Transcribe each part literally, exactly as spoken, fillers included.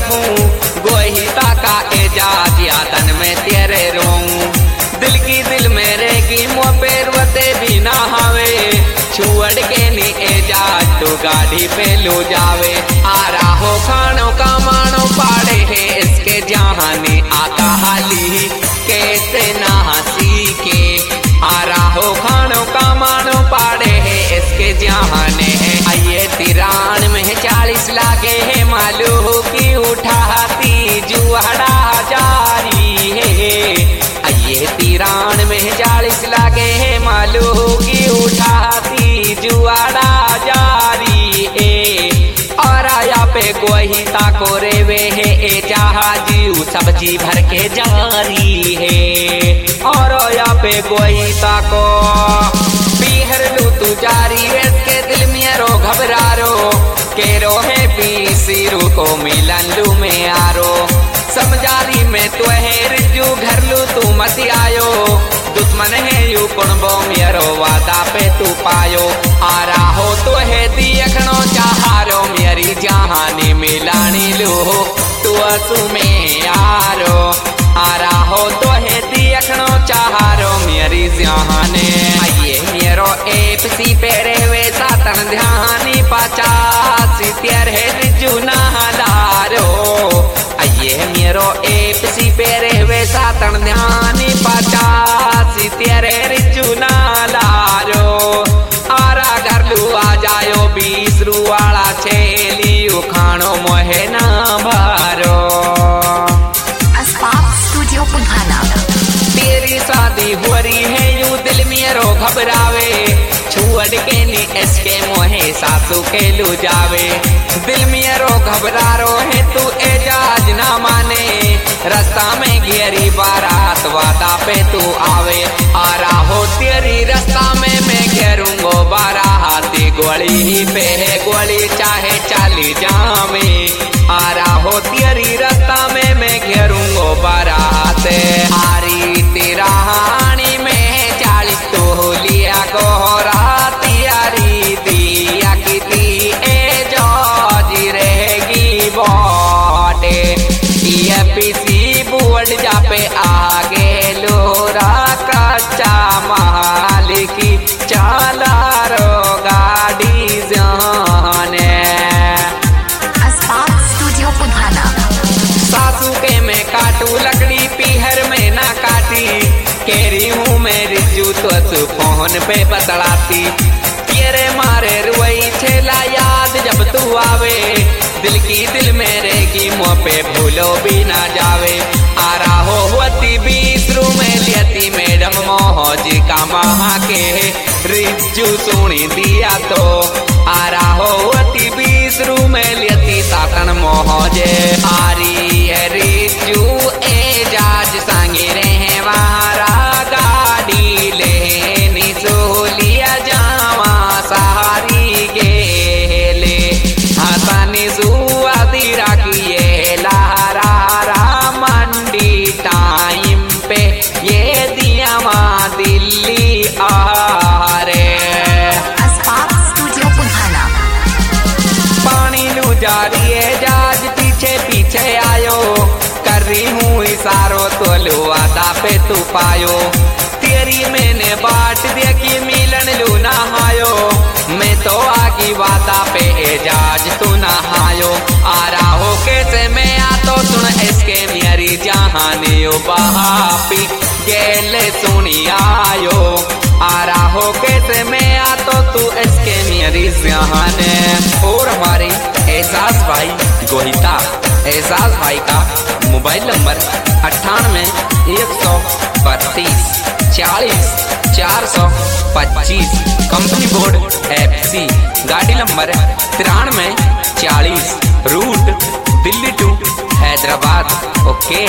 रहूं, गोहिता का एजाज यादन में तेरे रहूं। दिल की दिल मेरे की मुँह पे रुते भी ना हावे, छुअड़ के नी एजाज तो गाड़ी पे लो जावे। आ रहा खानो का मानो पाड़े है इसके जहानी आता हाली कैसे ना सीखे। आ रहा खानो का मानो पाड़े है इसके जहाने है। आइए तिरान में चालीस लागे है मालू की उठाती जुआड़ा जारी है। आइए तिरान में चालीस लागे है मालू की उठाती जुआड़ा जारी है। और आया पे गोहिता को रेवे है ए जहाजी सब्जी भर के जारी है। और आया पे गोहिता को पीहर लू तू जारी है इसके दिल में रो घबरारो के रो है पीसीरू को मिलन लू में आरो। समझारी में तो है रिजू घर लू तू मसी आयो, दुश्मन है यू कुणबो मेरो वादा पे तू पायो। आ रहा तो है दियखनो चाहारो मेरी जहानी मिलानी लो तू असु में आरो। आ रहा तो है दियखनो चाहारो मेरी जहाने। आइए मेरो एपसी पेरे वे सातन ध्यानी पचासी तेरे रिजू नहलारो। आइए मेरो एपसी पेरे वे सातन ध्यानी पचासी तेरे रिजू नहलारो। आरा घर लू आ जायो बीस रू वाला छेली खानो मोहे ना भरो। स्टूडियो पुधाना तेरी शादी हो रही है यू दिल मेरो घबरावे, छुअड़ के नी इसके मोहे सासू के लू जावे। दिल मेरो घबरारो है तू एजाज ना माने, रास्ता में घेरी बारात वादा पे तू आवे। आ रहा तेरी रास्ता में मैं घेरूंगो बाराती गोली पे है गोली चाहे चाली जामे। आ रहा तेरी रास्ता में मैं घेरूंगो बारात आरी तेरा हानी में चालीस तो लिया गोरा तियारी दिया की दी ए जाजी रहेगी बाटे। ये पीसी बोल जा पे आगे लोरा कच्चा माल की चला रो गाड़ी जाने। स्टूडियो पुधाना सासू के मैं काटू लकड़ी पीहर में ना काटी, केरी हूँ मैं रिजू तो फोन पे बतलाती। तेरे मारे रुई छेला याद जब तू आवे, दिल की दिल मेरे की मुँह पे भूलो भी ना जावे। आ रहा होती बीस रू में लियती मैडम मोहज का महा के रिजू सुनी दिया तो। आ रहा होती बीस रू में लियती सातन मोहजे आरी है रिजू एजाज संगे रहे वारा गाड़ी लेनी सोलिया जावा सहारी गेले। हसानी सुआ दिरा किए लहरा रा मंडी टाइम पे ये दिया माँ दिल्ली आ रे। स्टूडियो पुधाना पानी लू जारी है जाज पीछे पीछे आयो, कर रही हूँ इशारो तो लो आदा पे तू पायो। तेरी मैंने बाट देखी मिलन लू नहायो, मैं तो आगी वादा पे एजाज तू नहायो। आ रहा हो कैसे मैं आ तो सुन इसके मेरी जहानी बहापी गेले सुनी आयो। आ रहा हो कैसे मैं आ तो तू इसके मेरी जहाने। और हमारे एहसास भाई गोहिता एहसास भाई का मोबाइल नंबर अट्ठानवे एक सौ बत्तीस चालीस चार सौ पच्चीस, कंपनी बोर्ड एफ सी, गाड़ी नंबर तिरानवे चालीस, route Delhi to Hyderabad. Okay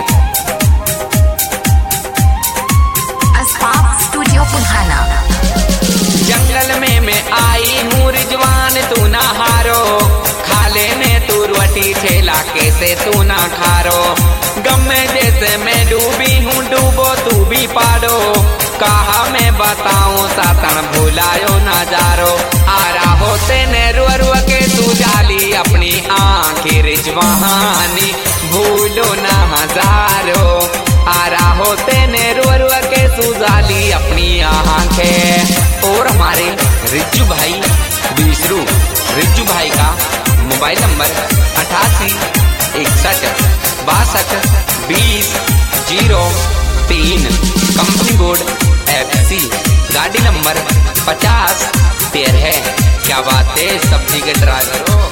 studio पुधाना जंगल में मैं आई हूँ रिजवान तू ना हारो, खा लेने तू रोटी ठेला कैसे तू ना खारो। गम में जैसे मैं डूबी हूँ डूबो तू भी पारो, कहा मैं बताऊं सातन भुलायो नजारो। आ रहा होते ने रो रो के तू जाली अपनी आंखें जवानी भूलो ना हजारों आ रहा होते ने रो रो के सुजाली अपनी आंखें। और हमारे रिज्जू भाई बीसरू रिज्जू भाई का मोबाइल नंबर अठासी इकसठ बासठ बीस जीरो तीन, कंपनी बोर्ड एफ सी, गाड़ी नंबर पचास तेरह। क्या बात है सब्जी के ड्राइवर हो।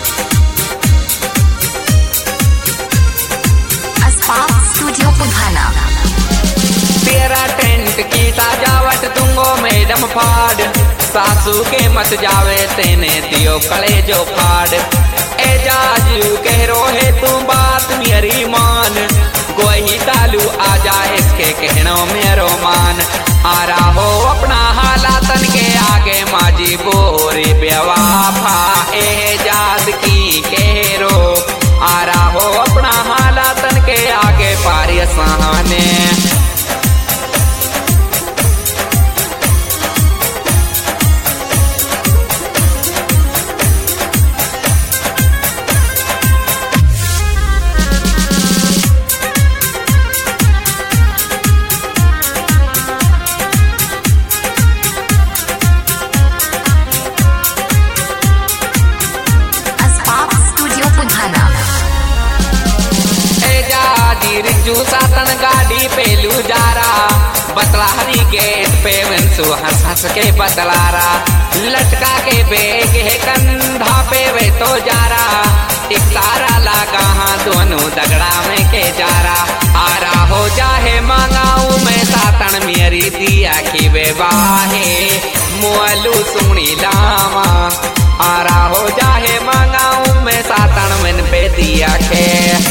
स्टूडियो पुधाना। तेरा टेंट की सजावट दूंगो मैडम फाड़, सासू के मत जावे तेने दियो कले जो फाड़। एजाज कह रो है तू बात मेरी मान, कोई तालू आ जाए इसके कहनो मेरो मान। आ रहा हो अपना हालातन के आगे माजी बोरी बेवाफा एजाज की कह रो। आ रहा हो अपना हालातन के आगे पारी सहाने। रिज्जू सातन गाड़ी पेलू जारा, बतलाहरी गेट पे वंसु हंस हंस के बतलारा। लटका के बेग है कंधा पे वे तो जारा, एक तारा लगा हाँ दोनों दगड़ा में के जारा। आ रहा हो जाहे मांगाऊ मैं सातन मेरी दिया की बेबाहे मुअलू सुनी लावा। आ रहा हो जाहे मांगाऊ मैं सातन मन पे दिया के।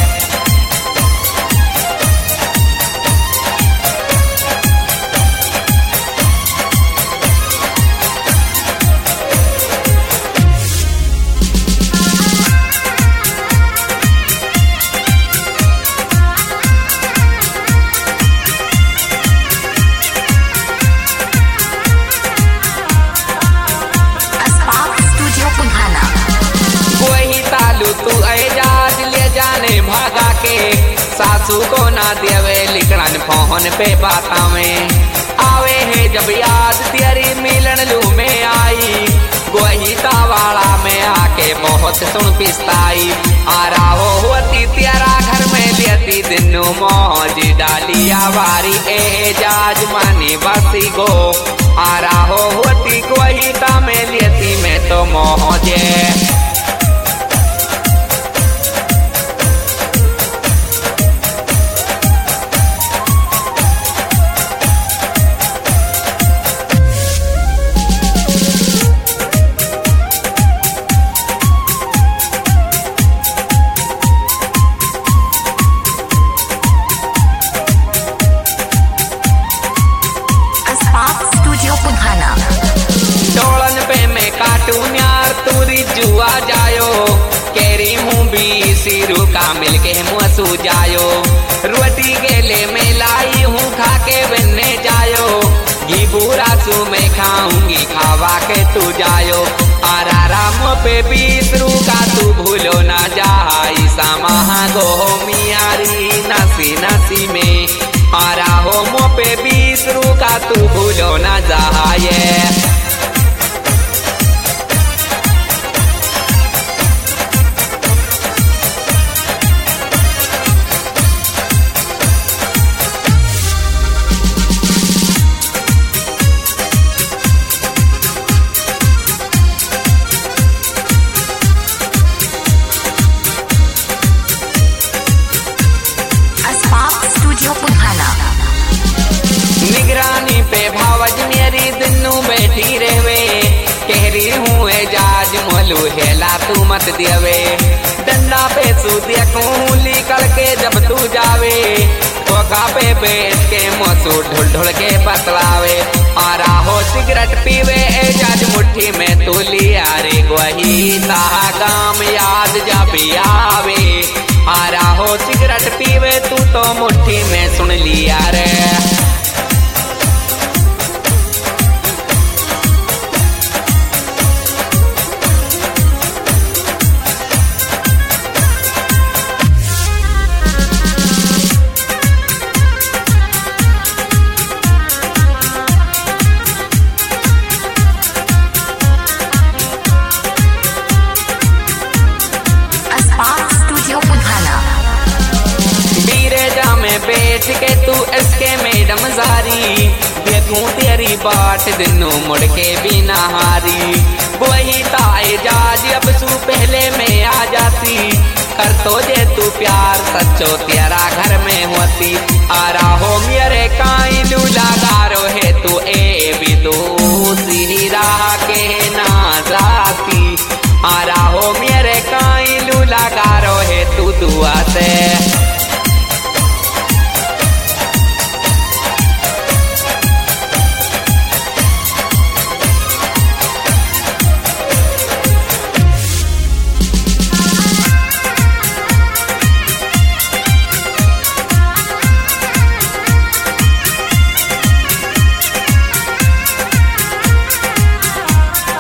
तू एजाज ले जाने भागा के, सासू को ना देवे लिखन फोन पे बाता में। आवे है जब याद तेरी मिलन लू में आई, गोहिता वाला में आके बहुत सुन पिस्ताई। आ रहा हो होती तेरा घर में लेती दिनू मौज डालिया बारी एजाज मानी बसी गो। आ रहा हो होती गोहिता में लेती मैं तो मौजे। कार्टून यार तूरी जुआ जायो, केरी हूँ भी सिरू का मिलके मुँह जायो। रोटी गेले में लाई हूँ खा के बनने जायो, घी बुरा सू में खाऊंगी खावा के तू जायो। आरा राम पे बीस रू का तू भूलो ना जाई सामा गो मियारी नसी नसी में। आरा हो मो पे बीस रू का तू भूलो ना जाए। निगरानी पे भावज मेरी दिनू बैठी रहवे, कह रही हूँ एजाज मोलू हेला तू मत देवे। डंडा पे तू देखूं निकल के जब तू जावे, कोका पे बैठ के मोसू ढुल ढुल के बतलावे। आ रहा हो सिगरेट पीवे एजाज मुट्ठी में तू लिया रे गोही ताहा गाम याद जब आवे। आ रहा हो सिगरेट पीवे तू तो मुट्ठी में सुन लिया रे। बैठ के तू इसके मैडम जारी, देखूं तेरी बाट दिनों मुड़ के भी नहारी। वही ताएजाज अब तू पहले में आ जाती, कर तो जे तू प्यार सच्चो तेरा घर में होती। आ रहा मेरे काई लूला गारो है तू ए भी तो सी राह के ना जाती। आ रहा